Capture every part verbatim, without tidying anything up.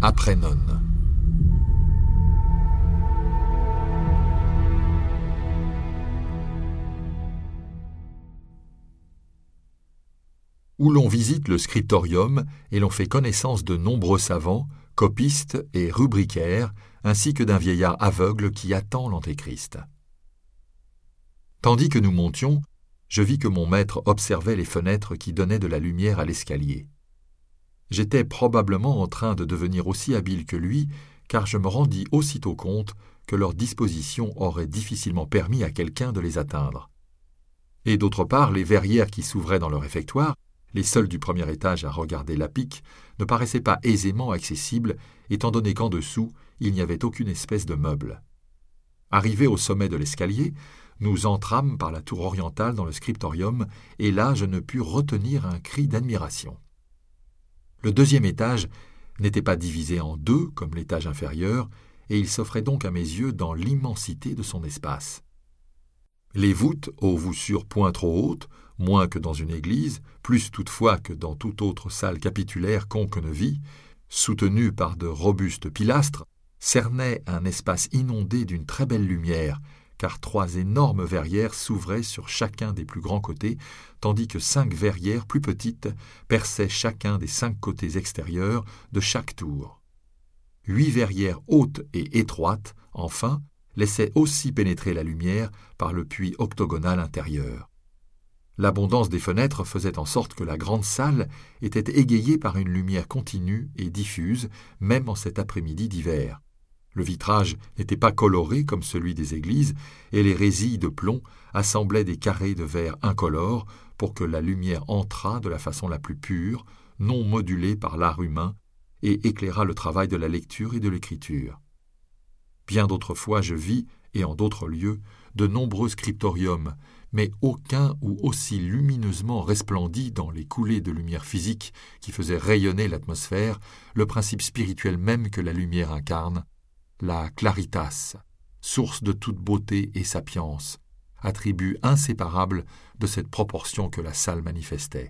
après nonne. Où l'on visite le scriptorium et l'on fait connaissance de nombreux savants, copistes et rubricaires, ainsi que d'un vieillard aveugle qui attend l'Antéchrist. Tandis que nous montions, je vis que mon maître observait les fenêtres qui donnaient de la lumière à l'escalier. J'étais probablement en train de devenir aussi habile que lui, car je me rendis aussitôt compte que leur disposition aurait difficilement permis à quelqu'un de les atteindre. Et d'autre part, les verrières qui s'ouvraient dans le réfectoire, les seuls du premier étage à regarder la pique, ne paraissaient pas aisément accessibles, étant donné qu'en dessous, il n'y avait aucune espèce de meuble. Arrivés au sommet de l'escalier, nous entrâmes par la tour orientale dans le scriptorium, et là je ne pus retenir un cri d'admiration. Le deuxième étage n'était pas divisé en deux comme l'étage inférieur, et il s'offrait donc à mes yeux dans l'immensité de son espace. Les voûtes, aux voussures point trop hautes, moins que dans une église, plus toutefois que dans toute autre salle capitulaire qu'on ne vit, soutenues par de robustes pilastres, cernaient un espace inondé d'une très belle lumière, car trois énormes verrières s'ouvraient sur chacun des plus grands côtés, tandis que cinq verrières plus petites perçaient chacun des cinq côtés extérieurs de chaque tour. Huit verrières hautes et étroites, enfin, laissaient aussi pénétrer la lumière par le puits octogonal intérieur. L'abondance des fenêtres faisait en sorte que la grande salle était égayée par une lumière continue et diffuse, même en cet après-midi d'hiver. Le vitrage n'était pas coloré comme celui des églises, et les résilles de plomb assemblaient des carrés de verre incolores pour que la lumière entrât de la façon la plus pure, non modulée par l'art humain, et éclairât le travail de la lecture et de l'écriture. Bien d'autres fois je vis, et en d'autres lieux, de nombreux scriptoriums, mais aucun ou aussi lumineusement resplendit dans les coulées de lumière physique qui faisaient rayonner l'atmosphère, le principe spirituel même que la lumière incarne, la claritas, source de toute beauté et sapience, attribut inséparable de cette proportion que la salle manifestait.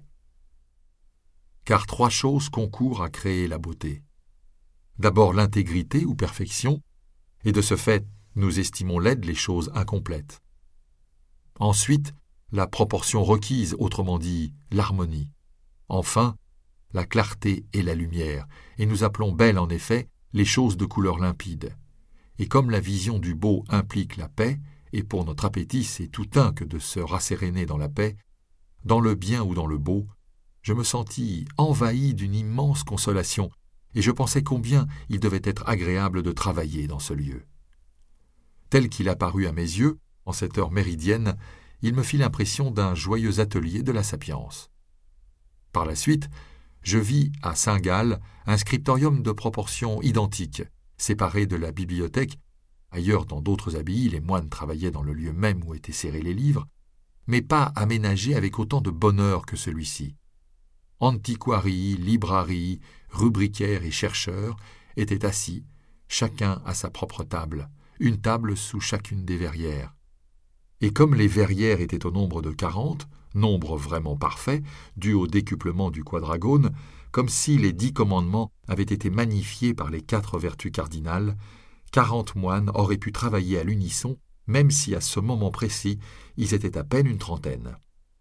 Car trois choses concourent à créer la beauté. D'abord l'intégrité ou perfection, et de ce fait, nous estimons laides les choses incomplètes. Ensuite, la proportion requise, autrement dit l'harmonie. Enfin, la clarté et la lumière, et nous appelons belles en effet les choses de couleur limpide. Et comme la vision du beau implique la paix, et pour notre appétit c'est tout un que de se rasséréner dans la paix, dans le bien ou dans le beau, je me sentis envahi d'une immense consolation, et je pensais combien il devait être agréable de travailler dans ce lieu. Tel qu'il apparut à mes yeux, en cette heure méridienne, il me fit l'impression d'un joyeux atelier de la sapience. Par la suite, je vis à Saint-Gall un scriptorium de proportions identiques, séparé de la bibliothèque. Ailleurs, dans d'autres abbayes, les moines travaillaient dans le lieu même où étaient serrés les livres, mais pas aménagé avec autant de bonheur que celui-ci. Antiquarii, librarii, rubricaires et chercheurs étaient assis, chacun à sa propre table, une table sous chacune des verrières. Et comme les verrières étaient au nombre de quarante, nombre vraiment parfait, dû au décuplement du quadragone, comme si les dix commandements avaient été magnifiés par les quatre vertus cardinales, quarante moines auraient pu travailler à l'unisson, même si à ce moment précis, ils étaient à peine une trentaine.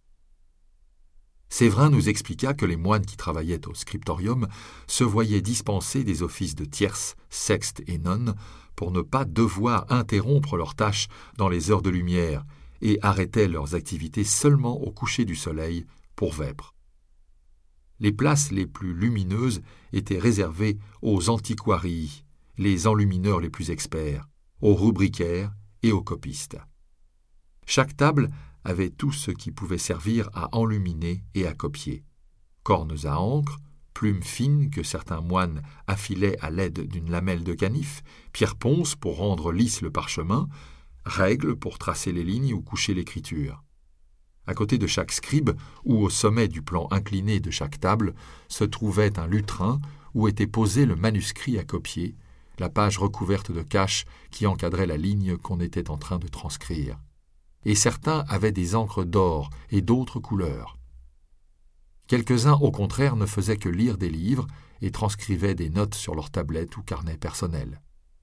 Séverin nous expliqua que les moines qui travaillaient au scriptorium se voyaient dispenser des offices de tierce, sexte et nonne pour ne pas devoir interrompre leurs tâches dans les heures de lumière et arrêtaient leurs activités seulement au coucher du soleil pour vêpres. Les places les plus lumineuses étaient réservées aux antiquarii, les enlumineurs les plus experts, aux rubricaires et aux copistes. Chaque table avait tout ce qui pouvait servir à enluminer et à copier. Cornes à encre, plumes fines que certains moines affilaient à l'aide d'une lamelle de canif, pierre-ponce pour rendre lisse le parchemin, règles pour tracer les lignes ou coucher l'écriture. À côté de chaque scribe, ou au sommet du plan incliné de chaque table, se trouvait un lutrin où était posé le manuscrit à copier, la page recouverte de caches qui encadrait la ligne qu'on était en train de transcrire. Et certains avaient des encres d'or et d'autres couleurs. Quelques-uns, au contraire, ne faisaient que lire des livres et transcrivaient des notes sur leurs tablettes ou carnets personnels.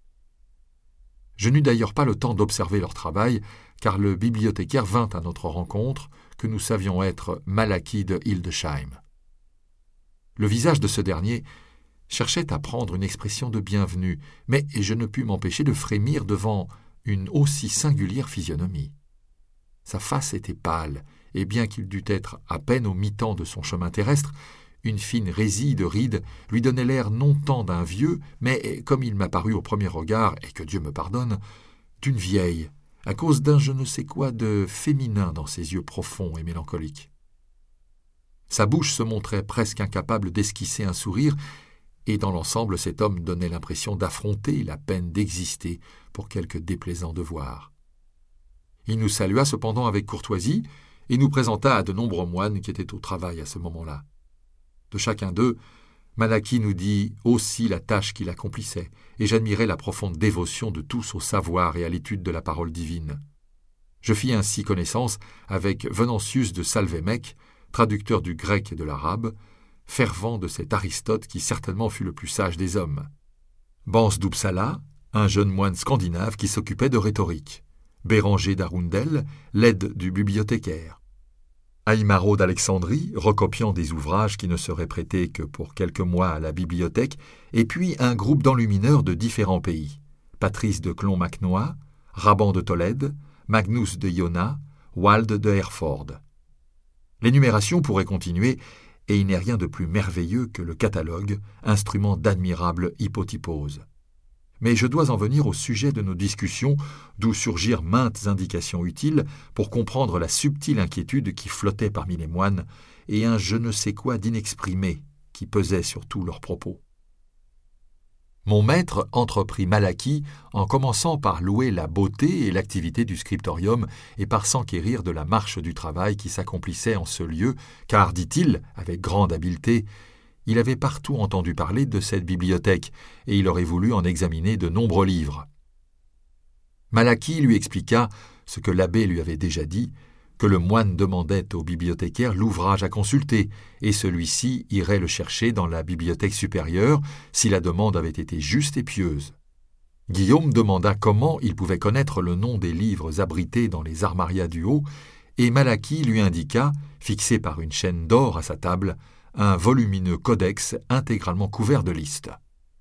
Je n'eus d'ailleurs pas le temps d'observer leur travail, car le bibliothécaire vint à notre rencontre, que nous savions être Malachi de Hildesheim. Le visage de ce dernier cherchait à prendre une expression de bienvenue, mais je ne pus m'empêcher de frémir devant une aussi singulière physionomie. Sa face était pâle, et bien qu'il dût être à peine au mi-temps de son chemin terrestre, une fine résille de rides lui donnait l'air non tant d'un vieux, mais, comme il m'apparut au premier regard, et que Dieu me pardonne, d'une vieille, à cause d'un je ne sais quoi de féminin dans ses yeux profonds et mélancoliques. Sa bouche se montrait presque incapable d'esquisser un sourire, et dans l'ensemble cet homme donnait l'impression d'affronter la peine d'exister pour quelque déplaisant devoir. Il nous salua cependant avec courtoisie, et nous présenta à de nombreux moines qui étaient au travail à ce moment-là. De chacun d'eux, Malachi nous dit aussi la tâche qu'il accomplissait, et j'admirais la profonde dévotion de tous au savoir et à l'étude de la parole divine. Je fis ainsi connaissance avec Venantius de Salvémec, traducteur du grec et de l'arabe, fervent de cet Aristote qui certainement fut le plus sage des hommes. Bans d'Uppsala, un jeune moine scandinave qui s'occupait de rhétorique. Béranger d'Arundel, l'aide du bibliothécaire. Aymaro d'Alexandrie, recopiant des ouvrages qui ne seraient prêtés que pour quelques mois à la bibliothèque, et puis un groupe d'enlumineurs de différents pays. Patrice de Clonmacnois, Raban de Tolède, Magnus de Iona, Wald de Herford. L'énumération pourrait continuer, et il n'est rien de plus merveilleux que le catalogue, instrument d'admirable hypotypose. Mais je dois en venir au sujet de nos discussions, d'où surgirent maintes indications utiles pour comprendre la subtile inquiétude qui flottait parmi les moines et un je ne sais quoi d'inexprimé qui pesait sur tous leurs propos. Mon maître entreprit Malachi en commençant par louer la beauté et l'activité du scriptorium et par s'enquérir de la marche du travail qui s'accomplissait en ce lieu, car, dit-il, avec grande habileté, il avait partout entendu parler de cette bibliothèque, et il aurait voulu en examiner de nombreux livres. Malachi lui expliqua ce que l'abbé lui avait déjà dit, que le moine demandait au bibliothécaire l'ouvrage à consulter, et celui-ci irait le chercher dans la bibliothèque supérieure si la demande avait été juste et pieuse. Guillaume demanda comment il pouvait connaître le nom des livres abrités dans les armarias du haut, et Malachi lui indiqua, fixé par une chaîne d'or à sa table, un volumineux codex intégralement couvert de listes.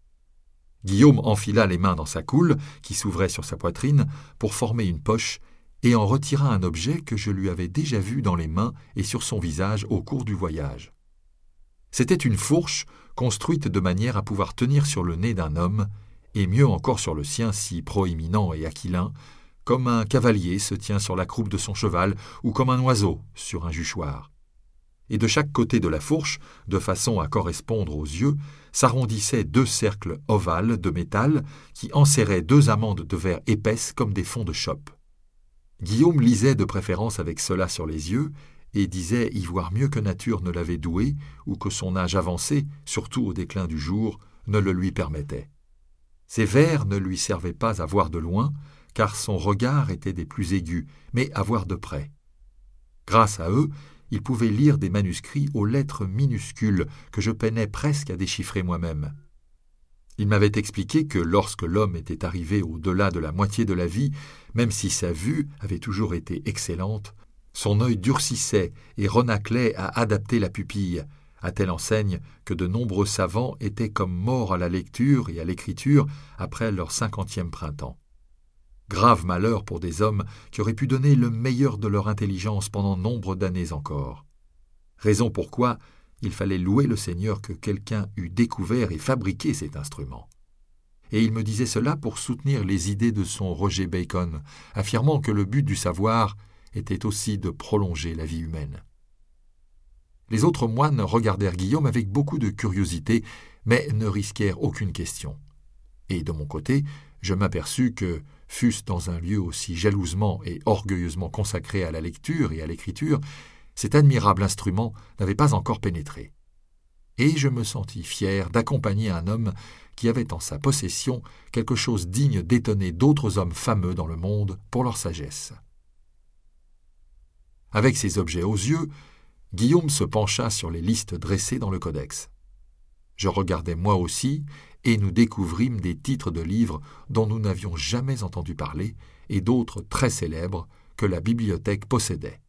Guillaume enfila les mains dans sa coule, qui s'ouvrait sur sa poitrine, pour former une poche, et en retira un objet que je lui avais déjà vu dans les mains et sur son visage au cours du voyage. C'était une fourche construite de manière à pouvoir tenir sur le nez d'un homme, et mieux encore sur le sien si proéminent et aquilin, comme un cavalier se tient sur la croupe de son cheval ou comme un oiseau sur un juchoir. Et de chaque côté de la fourche, de façon à correspondre aux yeux, s'arrondissaient deux cercles ovales de métal qui enserraient deux amandes de verre épaisses comme des fonds de chope. Guillaume lisait de préférence avec cela sur les yeux et disait y voir mieux que nature ne l'avait doué ou que son âge avancé, surtout au déclin du jour, ne le lui permettait. Ces verres ne lui servaient pas à voir de loin, car son regard était des plus aigus, mais à voir de près. Grâce à eux, il pouvait lire des manuscrits aux lettres minuscules que je peinais presque à déchiffrer moi-même. Il m'avait expliqué que lorsque l'homme était arrivé au-delà de la moitié de la vie, même si sa vue avait toujours été excellente, son œil durcissait et renâclait à adapter la pupille, à telle enseigne que de nombreux savants étaient comme morts à la lecture et à l'écriture après leur cinquantième printemps. Grave malheur pour des hommes qui auraient pu donner le meilleur de leur intelligence pendant nombre d'années encore. Raison pourquoi il fallait louer le Seigneur que quelqu'un eût découvert et fabriqué cet instrument. Et il me disait cela pour soutenir les idées de son Roger Bacon, affirmant que le but du savoir était aussi de prolonger la vie humaine. Les autres moines regardèrent Guillaume avec beaucoup de curiosité, mais ne risquèrent aucune question. Et de mon côté, je m'aperçus que, fût-ce dans un lieu aussi jalousement et orgueilleusement consacré à la lecture et à l'écriture, cet admirable instrument n'avait pas encore pénétré. Et je me sentis fier d'accompagner un homme qui avait en sa possession quelque chose digne d'étonner d'autres hommes fameux dans le monde pour leur sagesse. Avec ces objets aux yeux, Guillaume se pencha sur les listes dressées dans le codex. Je regardai moi aussi, et nous découvrîmes des titres de livres dont nous n'avions jamais entendu parler et d'autres très célèbres que la bibliothèque possédait.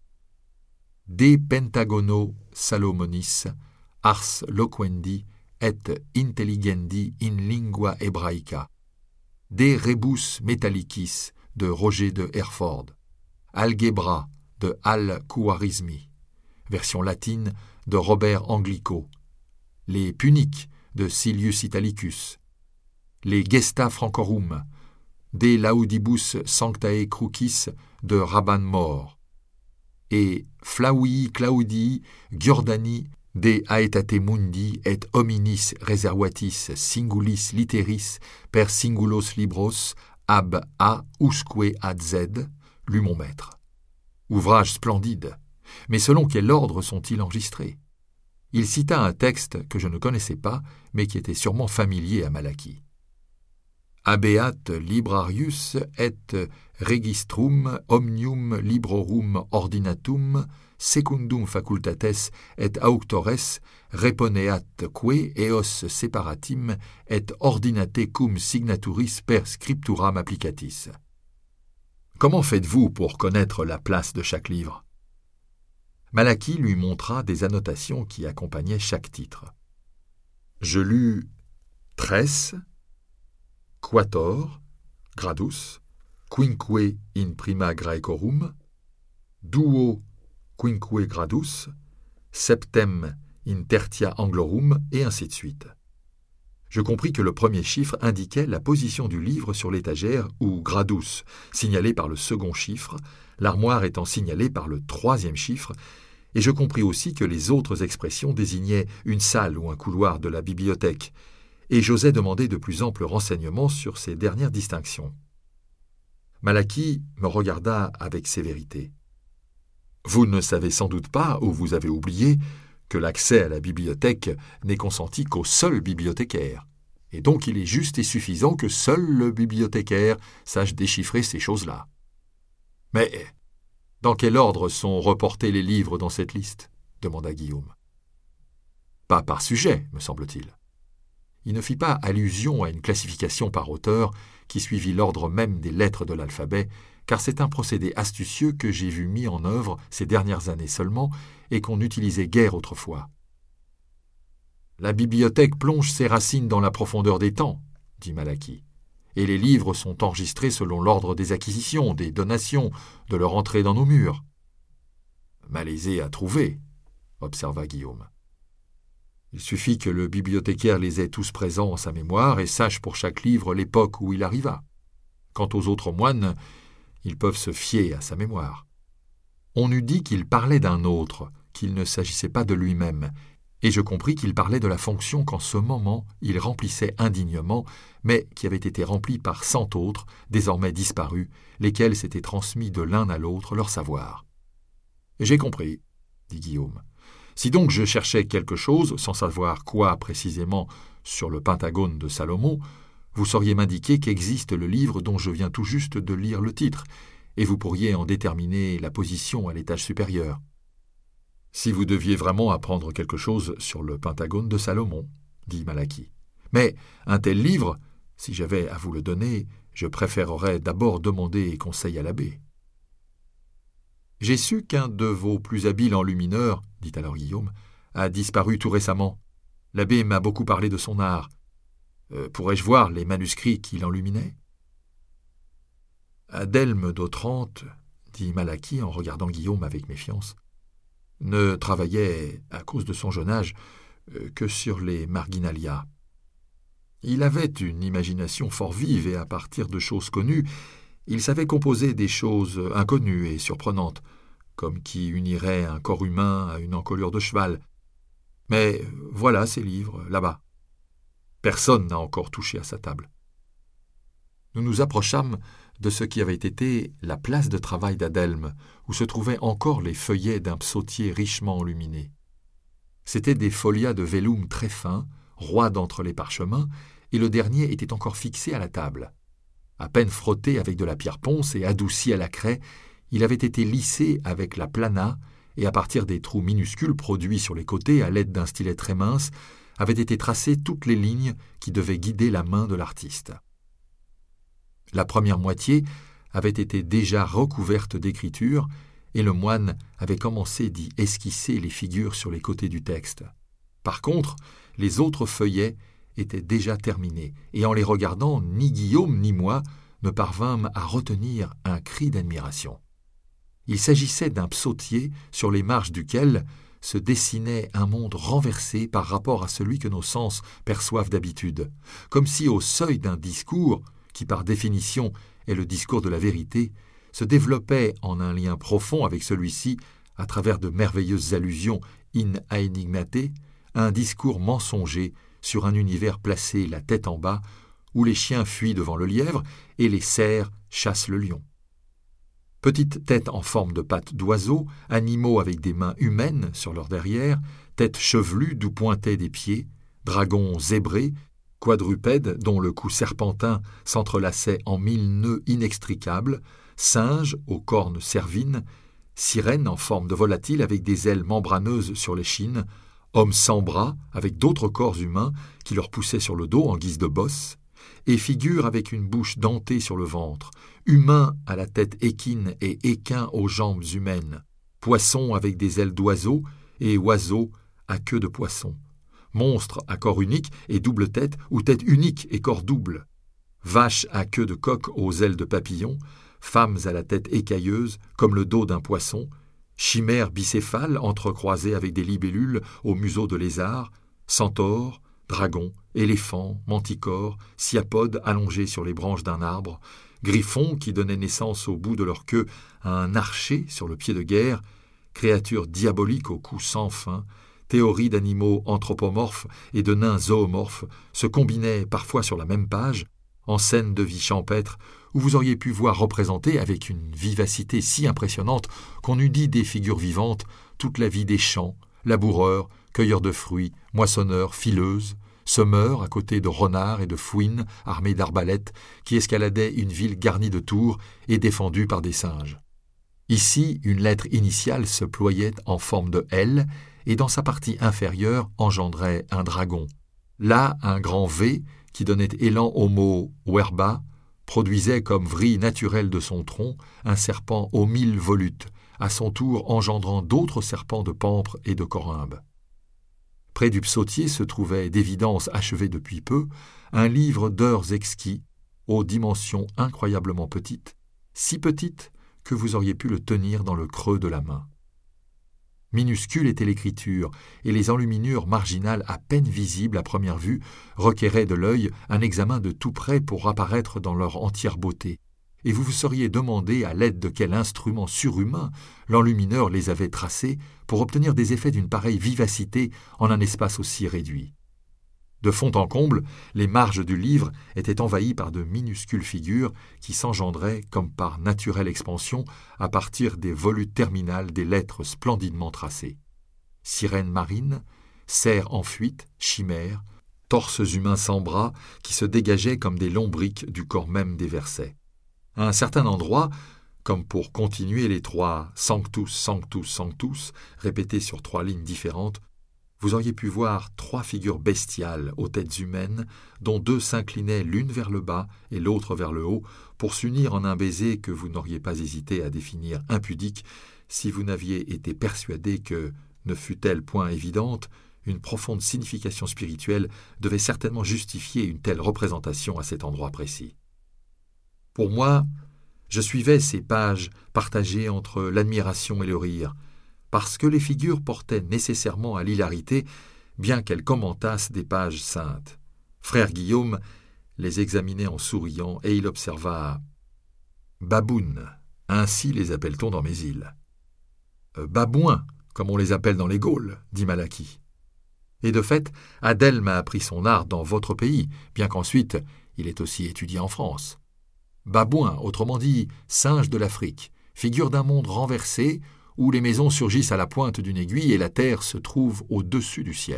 De Pentagono Salomonis, ars loquendi et intelligendi in lingua hebraica, De Rebus Metallicis de Roger de Herford, Algebra de Al-Khwarizmi, version latine de Robert Anglico, les Puniques de Silius Italicus, les Gesta Francorum, De Laudibus Sanctae Crucis de Rabban Mor, et Flavii Claudii Giordani de Aetate Mundi et Hominis Reservatis Singulis Literis per Singulos Libros ab A usque ad Z, lut mon maître. Ouvrage splendide, mais selon quel ordre sont-ils enregistrés? Il cita un texte que je ne connaissais pas, mais qui était sûrement familier à Malachie. Habeat librarius et registrum omnium librorum ordinatum secundum facultates et auctores reponeat que eos separatim et ordinate cum signaturis per scripturam applicatis. Comment faites-vous pour connaître la place de chaque livre? Malachie lui montra des annotations qui accompagnaient chaque titre. Je lus tres, quator, gradus, quinque in prima Graecorum, duo quinque gradus, septem in tertia Anglorum, et ainsi de suite. Je compris que le premier chiffre indiquait la position du livre sur l'étagère ou gradus, signalé par le second chiffre, l'armoire étant signalée par le troisième chiffre, et je compris aussi que les autres expressions désignaient une salle ou un couloir de la bibliothèque, et j'osais demander de plus amples renseignements sur ces dernières distinctions. Malachie me regarda avec sévérité. « Vous ne savez sans doute pas, ou vous avez oublié, que l'accès à la bibliothèque n'est consenti qu'au seul bibliothécaire, et donc il est juste et suffisant que seul le bibliothécaire sache déchiffrer ces choses-là. Mais dans quel ordre sont reportés les livres dans cette liste ? Demanda Guillaume. Pas par sujet, me semble-t-il. Il ne fit pas allusion à une classification par auteur qui suivit l'ordre même des lettres de l'alphabet, car c'est un procédé astucieux que j'ai vu mis en œuvre ces dernières années seulement et qu'on n'utilisait guère autrefois. La bibliothèque plonge ses racines dans la profondeur des temps, dit Malachie, et les livres sont enregistrés selon l'ordre des acquisitions, des donations, de leur entrée dans nos murs. Malaisé à trouver, observa Guillaume. Il suffit que le bibliothécaire les ait tous présents en sa mémoire et sache pour chaque livre l'époque où il arriva. Quant aux autres moines, ils peuvent se fier à sa mémoire. On eût dit qu'il parlait d'un autre, qu'il ne s'agissait pas de lui-même, et je compris qu'il parlait de la fonction qu'en ce moment il remplissait indignement, mais qui avait été remplie par cent autres, désormais disparus, lesquels s'étaient transmis de l'un à l'autre leur savoir. « J'ai compris, » dit Guillaume. « Si donc je cherchais quelque chose, sans savoir quoi précisément, sur le Pentagone de Salomon, vous sauriez m'indiquer qu'existe le livre dont je viens tout juste de lire le titre, et vous pourriez en déterminer la position à l'étage supérieur. Si vous deviez vraiment apprendre quelque chose sur le Pentagone de Salomon, dit Malachie. Mais un tel livre, si j'avais à vous le donner, je préférerais d'abord demander conseil à l'abbé. J'ai su qu'un de vos plus habiles enlumineurs, dit alors Guillaume, a disparu tout récemment. L'abbé m'a beaucoup parlé de son art. Euh, pourrais-je voir les manuscrits qu'il enluminait ? Adelme d'Otrante, dit Malachie en regardant Guillaume avec méfiance, ne travaillait, à cause de son jeune âge, euh, que sur les marginalia. Il avait une imagination fort vive et à partir de choses connues, il savait composer des choses inconnues et surprenantes, comme qui unirait un corps humain à une encolure de cheval. Mais voilà ces livres, là-bas. Personne n'a encore touché à sa table. Nous nous approchâmes de ce qui avait été la place de travail d'Adelme, où se trouvaient encore les feuillets d'un psautier richement enluminé. C'étaient des folias de vellum très fins, roides entre les parchemins, et le dernier était encore fixé à la table. À peine frotté avec de la pierre ponce et adouci à la craie, il avait été lissé avec la plana et à partir des trous minuscules produits sur les côtés à l'aide d'un stylet très mince, avaient été tracées toutes les lignes qui devaient guider la main de l'artiste. La première moitié avait été déjà recouverte d'écriture, et le moine avait commencé d'y esquisser les figures sur les côtés du texte. Par contre, les autres feuillets étaient déjà terminés, et en les regardant, ni Guillaume ni moi ne parvînmes à retenir un cri d'admiration. Il s'agissait d'un psautier sur les marges duquel se dessinait un monde renversé par rapport à celui que nos sens perçoivent d'habitude, comme si au seuil d'un discours, qui par définition est le discours de la vérité, se développait en un lien profond avec celui-ci, à travers de merveilleuses allusions in aenigmate, un discours mensonger sur un univers placé la tête en bas, où les chiens fuient devant le lièvre et les cerfs chassent le lion. Petites têtes en forme de pattes d'oiseaux, animaux avec des mains humaines sur leur derrière, têtes chevelues d'où pointaient des pieds, dragons zébrés, quadrupèdes dont le cou serpentin s'entrelaçait en mille nœuds inextricables, singes aux cornes cervines, sirènes en forme de volatiles avec des ailes membraneuses sur l'échine, hommes sans bras avec d'autres corps humains qui leur poussaient sur le dos en guise de bosses, et figures avec une bouche dentée sur le ventre, humains à la tête équine et équins aux jambes humaines, poissons avec des ailes d'oiseaux et oiseaux à queue de poisson, monstres à corps unique et double tête ou tête unique et corps double, vaches à queue de coq aux ailes de papillon, femmes à la tête écailleuse comme le dos d'un poisson, chimères bicéphales entrecroisées avec des libellules au museau de lézard, centaures, dragons, éléphants, manticores, sciapodes allongés sur les branches d'un arbre, griffons qui donnaient naissance au bout de leur queue à un archer sur le pied de guerre, créatures diaboliques au cou sans fin, théories d'animaux anthropomorphes et de nains zoomorphes se combinaient parfois sur la même page, en scène de vie champêtre, où vous auriez pu voir représenter avec une vivacité si impressionnante qu'on eût dit des figures vivantes toute la vie des champs, laboureurs, cueilleurs de fruits, moissonneurs, fileuses, semeurs à côté de renards et de fouines armés d'arbalètes qui escaladaient une ville garnie de tours et défendue par des singes. Ici, une lettre initiale se ployait en forme de L et dans sa partie inférieure engendrait un dragon. Là, un grand V qui donnait élan au mot « werba » produisait comme vrille naturelle de son tronc un serpent aux mille volutes, à son tour engendrant d'autres serpents de pampre et de corymbe. Près du psautier se trouvait, d'évidence achevé depuis peu, un livre d'heures exquis, aux dimensions incroyablement petites, si petites que vous auriez pu le tenir dans le creux de la main. Minuscule était l'écriture, et les enluminures marginales à peine visibles à première vue requéraient de l'œil un examen de tout près pour apparaître dans leur entière beauté, et vous vous seriez demandé à l'aide de quel instrument surhumain l'enlumineur les avait tracées pour obtenir des effets d'une pareille vivacité en un espace aussi réduit. De fond en comble, les marges du livre étaient envahies par de minuscules figures qui s'engendraient, comme par naturelle expansion, à partir des volutes terminales des lettres splendidement tracées. Sirènes marines, cerfs en fuite, chimères, torses humains sans bras qui se dégageaient comme des lombriques du corps même des versets. À un certain endroit, comme pour continuer les trois « Sanctus, Sanctus, Sanctus » répétés sur trois lignes différentes, vous auriez pu voir trois figures bestiales aux têtes humaines, dont deux s'inclinaient l'une vers le bas et l'autre vers le haut, pour s'unir en un baiser que vous n'auriez pas hésité à définir impudique si vous n'aviez été persuadé que, ne fût-elle point évidente, une profonde signification spirituelle devait certainement justifier une telle représentation à cet endroit précis. Pour moi, je suivais ces pages partagées entre l'admiration et le rire, parce que les figures portaient nécessairement à l'hilarité, bien qu'elles commentassent des pages saintes. Frère Guillaume les examinait en souriant, et il observa « Babounes, ainsi les appelle-t-on dans mes îles. Euh, « Babouins, comme on les appelle dans les Gaules, dit Malachi. Et de fait, Adèle m'a appris son art dans votre pays, bien qu'ensuite il ait aussi étudié en France. Babouin, autrement dit, singe de l'Afrique, figure d'un monde renversé, où les maisons surgissent à la pointe d'une aiguille et la terre se trouve au-dessus du ciel. »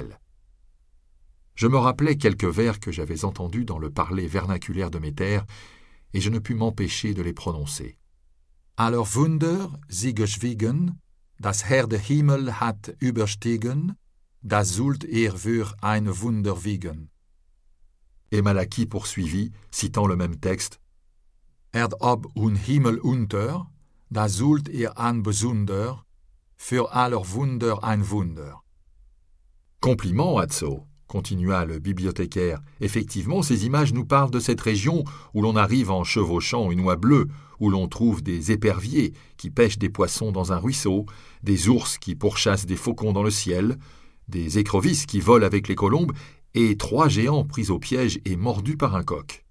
Je me rappelais quelques vers que j'avais entendus dans le parler vernaculaire de mes terres, et je ne pus m'empêcher de les prononcer. « Aller Wunder, sie geschwiegen, Das Herr der Himmel hat überstiegen, das sollt er für ein Wunder wiegen. Et Malachie poursuivit, citant le même texte, Erd ob und Himmel unter, da sollt er ein Besonder, für aller Wunder ein Wunder. Compliment, Hatso, continua le bibliothécaire. Effectivement, ces images nous parlent de cette région où l'on arrive en chevauchant une oie bleue, où l'on trouve des éperviers qui pêchent des poissons dans un ruisseau, des ours qui pourchassent des faucons dans le ciel, des écrevisses qui volent avec les colombes, et trois géants pris au piège et mordus par un coq.